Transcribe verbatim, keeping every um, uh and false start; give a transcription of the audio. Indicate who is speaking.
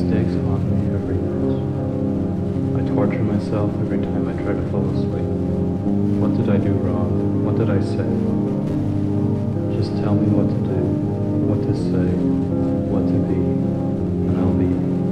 Speaker 1: mistakes haunt me every night. I torture myself every time I try to fall asleep. What did I do wrong? What did I say? Just tell me what to do, what to say, what to be, and I'll be.